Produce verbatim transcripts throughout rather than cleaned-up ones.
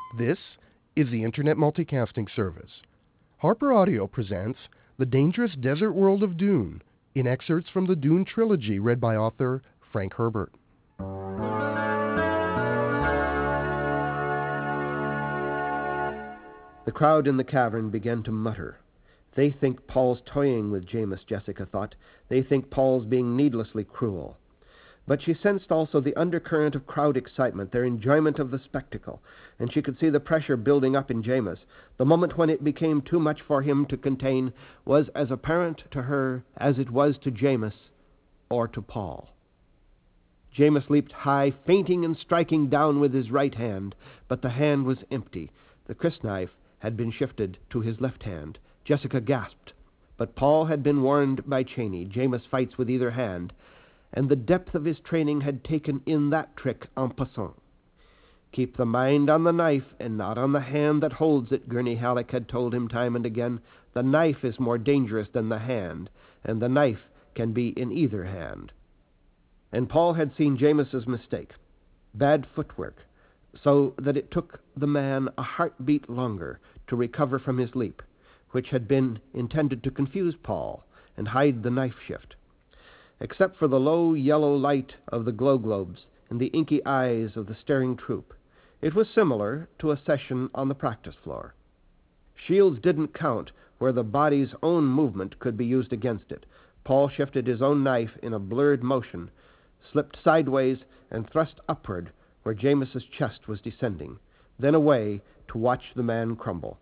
This is the Internet Multicasting Service. Harper Audio presents The Dangerous Desert World of Dune in excerpts from the Dune trilogy read by author Frank Herbert. The crowd in the cavern began to mutter. They think Paul's toying with Jamis, Jessica thought. They think Paul's being needlessly cruel. But she sensed also the undercurrent of crowd excitement, their enjoyment of the spectacle, and she could see the pressure building up in Jamis. The moment when it became too much for him to contain was as apparent to her as it was to Jamis or to Paul. Jamis leaped high, feinting and striking down with his right hand, but the hand was empty. The crysknife had been shifted to his left hand. Jessica gasped, but Paul had been warned by Cheney. Jamis fights with either hand, and the depth of his training had taken in that trick en passant. Keep the mind on the knife and not on the hand that holds it, Gurney Halleck had told him time and again. The knife is more dangerous than the hand, and the knife can be in either hand. And Paul had seen Jamis's mistake, bad footwork, so that it took the man a heartbeat longer to recover from his leap, which had been intended to confuse Paul and hide the knife shift. Except for the low yellow light of the glow globes and the inky eyes of the staring troop, it was similar to a session on the practice floor. Shields didn't count where the body's own movement could be used against it. Paul shifted his own knife in a blurred motion, slipped sideways, and thrust upward where Jamis's chest was descending, then away to watch the man crumble.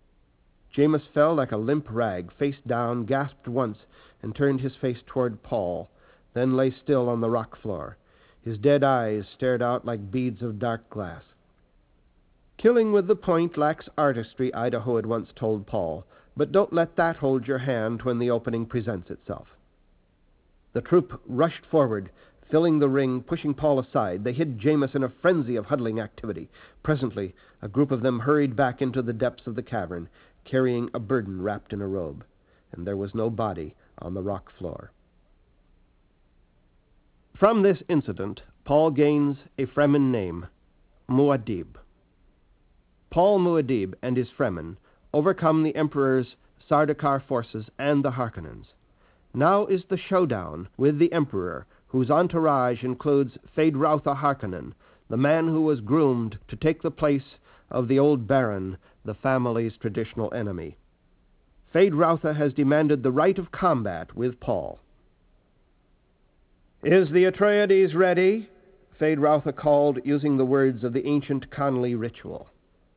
Jamis fell like a limp rag, face down, gasped once, and turned his face toward Paul, then lay still on the rock floor. His dead eyes stared out like beads of dark glass. Killing with the point lacks artistry, Idaho had once told Paul, but don't let that hold your hand when the opening presents itself. The troop rushed forward, filling the ring, pushing Paul aside. They hid Jamis in a frenzy of huddling activity. Presently, a group of them hurried back into the depths of the cavern, carrying a burden wrapped in a robe, and there was no body on the rock floor. From this incident, Paul gains a Fremen name, Muad'Dib. Paul Muad'Dib and his Fremen overcome the Emperor's Sardaukar forces and the Harkonnens. Now is the showdown with the Emperor, whose entourage includes Feyd-Rautha Harkonnen, the man who was groomed to take the place of the old Baron, the family's traditional enemy. Feyd-Rautha has demanded the right of combat with Paul. "Is the Atreides ready?" Feyd-Rautha called, using the words of the ancient Conley ritual.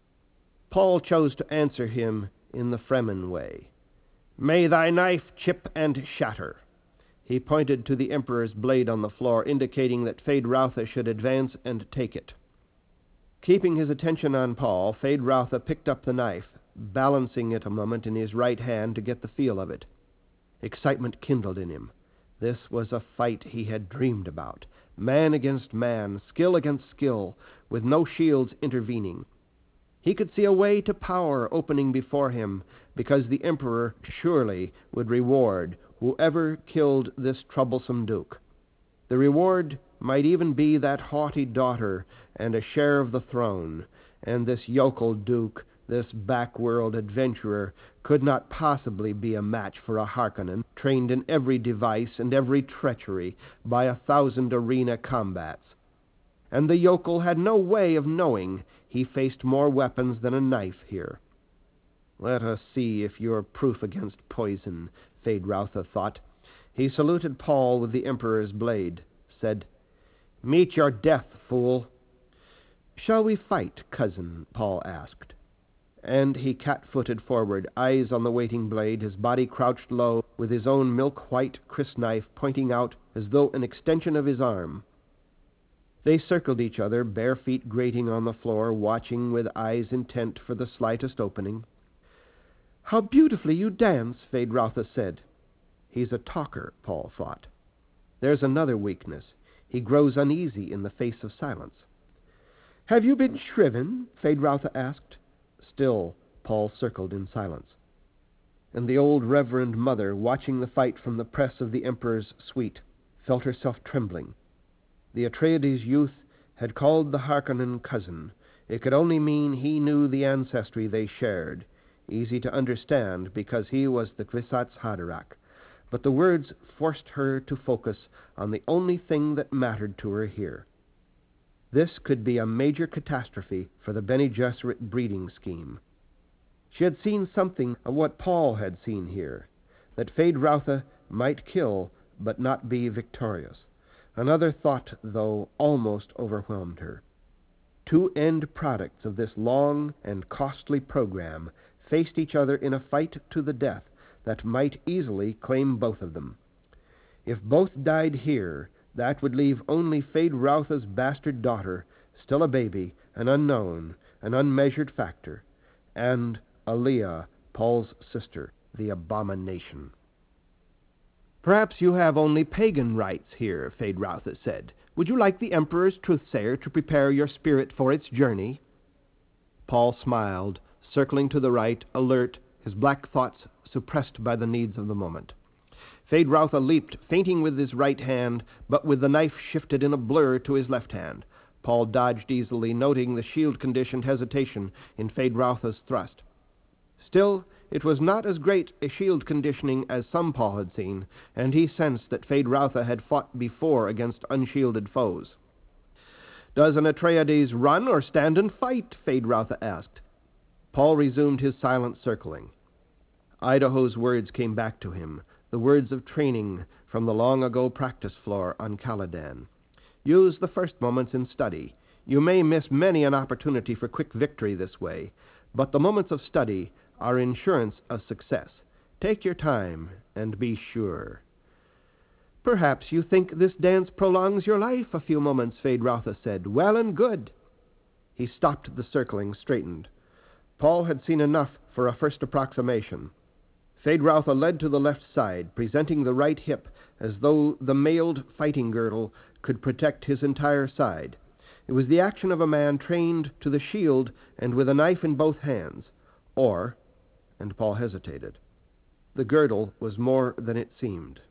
Paul chose to answer him in the Fremen way. "May thy knife chip and shatter." He pointed to the Emperor's blade on the floor, indicating that Feyd-Rautha should advance and take it. Keeping his attention on Paul, Feyd-Rautha picked up the knife, balancing it a moment in his right hand to get the feel of it. Excitement kindled in him. This was a fight he had dreamed about. Man against man, skill against skill, with no shields intervening. He could see a way to power opening before him, because the Emperor surely would reward whoever killed this troublesome duke. The reward might even be that haughty daughter and a share of the throne, and this yokel duke, this backworld adventurer, could not possibly be a match for a Harkonnen, trained in every device and every treachery by a thousand arena combats. And the yokel had no way of knowing he faced more weapons than a knife here. "Let us see if you're proof against poison," Feyd-Rautha thought. He saluted Paul with the Emperor's blade, said, "Meet your death, fool." "Shall we fight, cousin?" Paul asked. And he cat-footed forward, eyes on the waiting blade, his body crouched low, with his own milk-white crysknife pointing out as though an extension of his arm. They circled each other, bare feet grating on the floor, watching with eyes intent for the slightest opening. "How beautifully you dance," Feyd-Rautha said. He's a talker, Paul thought. There's another weakness. He grows uneasy in the face of silence. "Have you been shriven?" Feyd-Rautha asked. Still, Paul circled in silence. And the old Reverend Mother, watching the fight from the press of the Emperor's suite, felt herself trembling. The Atreides youth had called the Harkonnen cousin, It could only mean he knew the ancestry they shared, easy to understand because he was the Kwisatz Haderach. But the words forced her to focus on the only thing that mattered to her here. This could be a major catastrophe for the Bene Gesserit breeding scheme. She had seen something of what Paul had seen here, that Feyd-Rautha might kill but not be victorious. Another thought, though, almost overwhelmed her. Two end products of this long and costly program faced each other in a fight to the death that might easily claim both of them. If both died here, that would leave only Feyd-Rautha's bastard daughter, still a baby, an unknown, an unmeasured factor, and Alia, Paul's sister, the abomination. "Perhaps you have only pagan rites here," Feyd-Rautha said. "Would you like the Emperor's truth-sayer to prepare your spirit for its journey?" Paul smiled, circling to the right, alert, his black thoughts suppressed by the needs of the moment. Feyd-Rautha leaped, feinting with his right hand, but with the knife shifted in a blur to his left hand. Paul dodged easily, noting the shield-conditioned hesitation in Feyd-Rautha's thrust. Still, it was not as great a shield conditioning as some Paul had seen, and he sensed that Feyd-Rautha had fought before against unshielded foes. "Does an Atreides run or stand and fight?" Feyd-Rautha asked. Paul resumed his silent circling. Idaho's words came back to him, the words of training from the long-ago practice floor on Caladan. "Use the first moments in study. You may miss many an opportunity for quick victory this way, but the moments of study are insurance of success. Take your time and be sure." "Perhaps you think this dance prolongs your life a few moments," Feyd-Rautha said. "Well and good." He stopped the circling, straightened. Paul had seen enough for a first approximation. Feyd-Rautha led to the left side, presenting the right hip as though the mailed fighting girdle could protect his entire side. It was the action of a man trained to the shield and with a knife in both hands. Or, and Paul hesitated, the girdle was more than it seemed.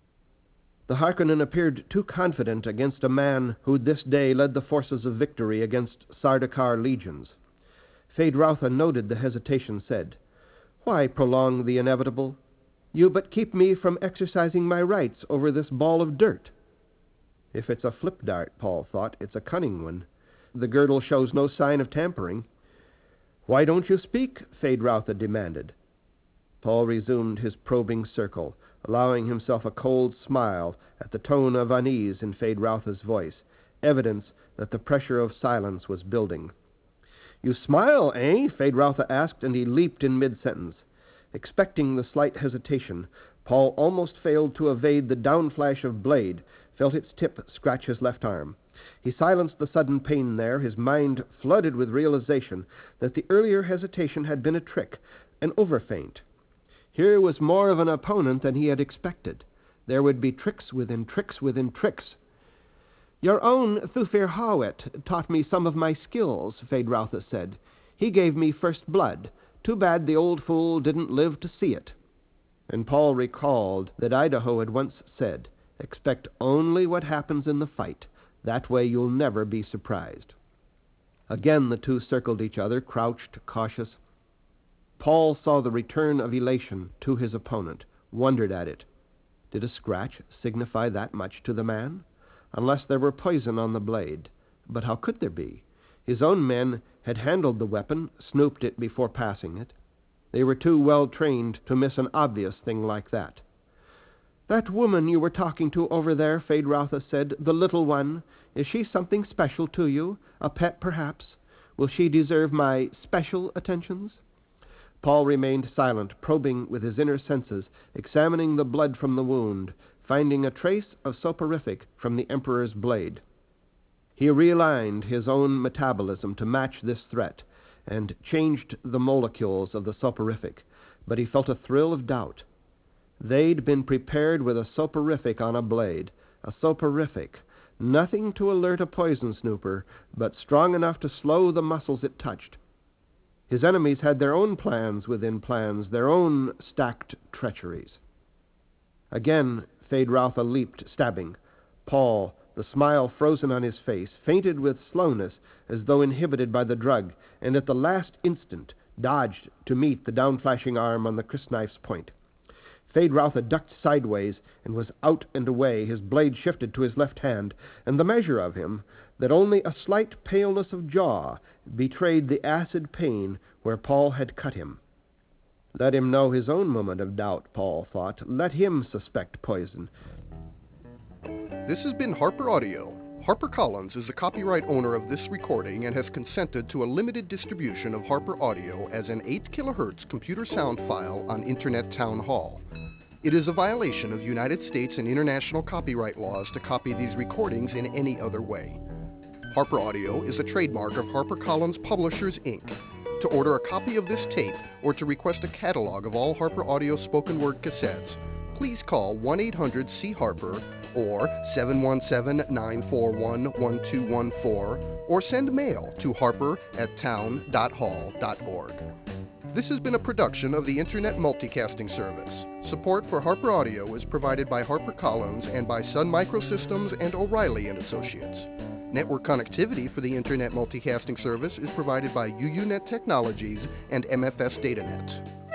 The Harkonnen appeared too confident against a man who this day led the forces of victory against Sardaukar legions. Feyd-Rautha noted the hesitation, said, "Why prolong the inevitable? You but keep me from exercising my rights over this ball of dirt." If it's a flip dart, Paul thought, it's a cunning one. The girdle shows no sign of tampering. "Why don't you speak?" Feyd-Rautha demanded. Paul resumed his probing circle, allowing himself a cold smile at the tone of unease in Feyd-Rautha's voice, evidence that the pressure of silence was building. "You smile, eh?" Feyd-Rautha asked, and he leaped in mid-sentence. Expecting the slight hesitation, Paul almost failed to evade the downflash of blade, felt its tip scratch his left arm. He silenced the sudden pain there, his mind flooded with realization that the earlier hesitation had been a trick, an overfeint. Here was more of an opponent than he had expected. There would be tricks within tricks within tricks. "Your own Thufir Hawat taught me some of my skills," Feyd-Rautha said. "He gave me first blood. Too bad the old fool didn't live to see it." And Paul recalled that Idaho had once said, "Expect only what happens in the fight. That way you'll never be surprised." Again the two circled each other, crouched, cautious. Paul saw the return of elation to his opponent, wondered at it. Did a scratch signify that much to the man? Unless there were poison on the blade. But how could there be? His own men had handled the weapon, snooped it before passing it. They were too well trained to miss an obvious thing like that. "That woman you were talking to over there," Feyd-Rautha said, "the little one, is she something special to you? A pet, perhaps? Will she deserve my special attentions?" Paul remained silent, probing with his inner senses, examining the blood from the wound, finding a trace of soporific from the Emperor's blade. He realigned his own metabolism to match this threat, and changed the molecules of the soporific, but he felt a thrill of doubt. They'd been prepared with a soporific on a blade, a soporific, nothing to alert a poison snooper, but strong enough to slow the muscles it touched. His enemies had their own plans within plans, their own stacked treacheries. Again, Feyd-Rautha leaped, stabbing. Paul, the smile frozen on his face, fainted with slowness as though inhibited by the drug, and at the last instant dodged to meet the down-flashing arm on the crysknife's point. Feyd-Rautha ducked sideways and was out and away, his blade shifted to his left hand, and the measure of him, that only a slight paleness of jaw betrayed the acid pain where Paul had cut him. Let him know his own moment of doubt, Paul thought. Let him suspect poison. This has been Harper Audio. HarperCollins is the copyright owner of this recording and has consented to a limited distribution of Harper Audio as an eight kilohertz computer sound file on Internet Town Hall. It is a violation of United States and international copyright laws to copy these recordings in any other way. Harper Audio is a trademark of HarperCollins Publishers, Incorporated. To order a copy of this tape or to request a catalog of all Harper Audio spoken word cassettes, please call one eight hundred C Harper or seven one seven, nine four one, one two one four or send mail to harper at town dot hall dot org. This has been a production of the Internet Multicasting Service. Support for Harper Audio is provided by HarperCollins and by Sun Microsystems and O'Reilly and Associates. Network connectivity for the Internet Multicasting Service is provided by U U Net Technologies and M F S DataNet.